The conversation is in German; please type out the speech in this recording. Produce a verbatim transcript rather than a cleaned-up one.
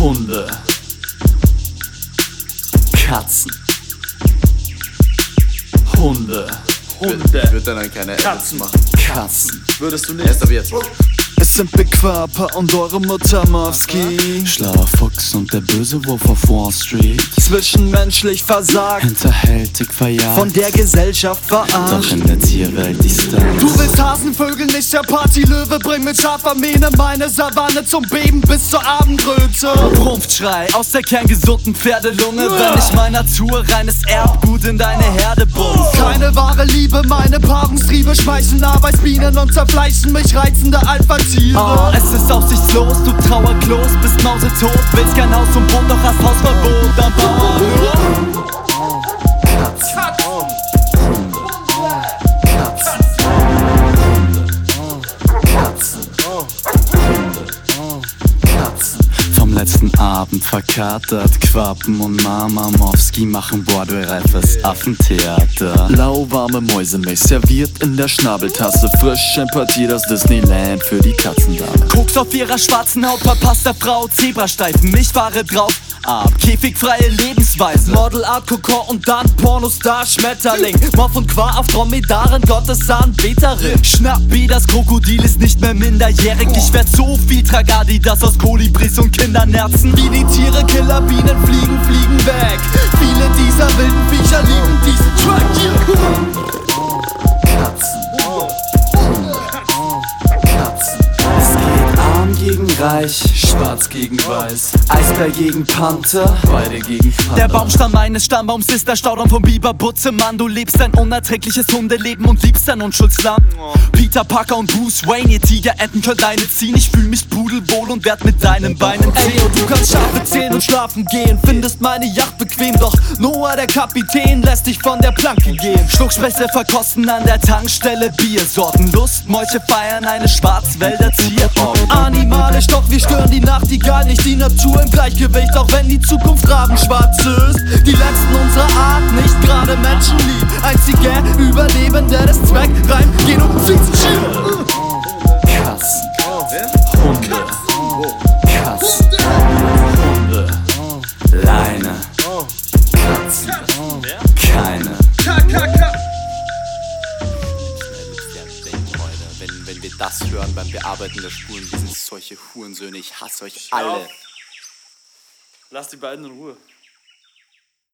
Hunde, Katzen, Hunde, Hunde. Ich würde dann keine Katzen machen. Katzen. Würdest du nicht? Erst ab jetzt. Es sind Big Papa und eure Mutter Mowski, Schlauer Fuchs und der böse Wolf auf Wall Street. Zwischenmenschlich versagt, hinterhältig verjagt, von der Gesellschaft verarscht, doch in der Tierwelt die Stars. Du willst Hasenvögel, nicht der Partylöwe. Bring mit scharfer Mähne meine Savanne zum Beben bis zur Abendröte. Prumpfschrei aus der kerngesunden Pferdelunge, wenn ich meiner Natur reines Erbgut in deine Herde bumst. Keine wahre Liebe, meine Paarungstriebe schmeißen Arbeitsbienen und zerfleischen mich reizende Alpha-Tiere. Oh, es ist aussichtslos, du Trauerklos, bist mausetot, willst kein Haus und Boot, doch hast Hausverbot am Bauernhof. Katzen, Hunde, Katzen, Hunde, Katzen, Hunde, Katzen. Vom letzten Abend verkatert, Quappen und Mama Mowski machen Broadway-reifes Affentheater. Lauwarme Mäusemilch serviert in der Schnabeltasse, frisch importiert aus Disneyland für die Katzendame. Koks auf ihrer schwarzen Haut, verpasst der Frau Zebrastreifen, ich fahre drauf ab, käfigfreie Lebensweise, Modelart, Kokon und dann Pornostar, Schmetterling, Morph und Qua auf Dromedaren, Gottesanbeterin. Schnappi, das Krokodil ist nicht mehr minderjährig. Ich werd so viel Tragadi, das aus Kolibris und Kindernerzen. Wie die Tiere, Killer, Bienen fliegen, fliegen weg. Viele dieser wilden Viecher lieben diesen Track. Katzen, Hunde, Katzen. Es geht arm gegen reich, schwarz gegen weiß, Eisbär gegen Panther, beide gegen Panther. Der Baumstamm meines Stammbaums ist der Staudamm vom Biberbutze. Mann, du lebst ein unerträgliches Hundeleben und liebst ein Unschuldslamm. Peter Parker und Bruce Wayne, ihr Tigeretten könnt deine ziehen. Ich fühl mich pudelwohl und werd mit deinen Beinen ziehen. Ey, und du kannst Schafe zählen und schlafen gehen, findest meine Yacht bequem, doch Noah, der Kapitän, lässt dich von der Planke gehen. Schluckspäße verkosten an der Tankstelle Biersorten, Lustmolche feiern eine Schwarzwälder Zierorgie. Animalisch, doch wir stören die Nachtigall, nicht die Natur im Gleichgewicht, auch wenn die Zukunft rabenschwarz ist. Die letzten unserer Art, nicht gerade menschenlieb, einziger Überlebende des Zweck, rein Genozids. Katzen, Hunde, Katzen, Hunde, Leine, Katzen, keine. Wenn, wenn wir das hören beim Bearbeiten der Spuren, wir sind solche Hurensöhne, ich hasse euch alle. Lass die beiden in Ruhe.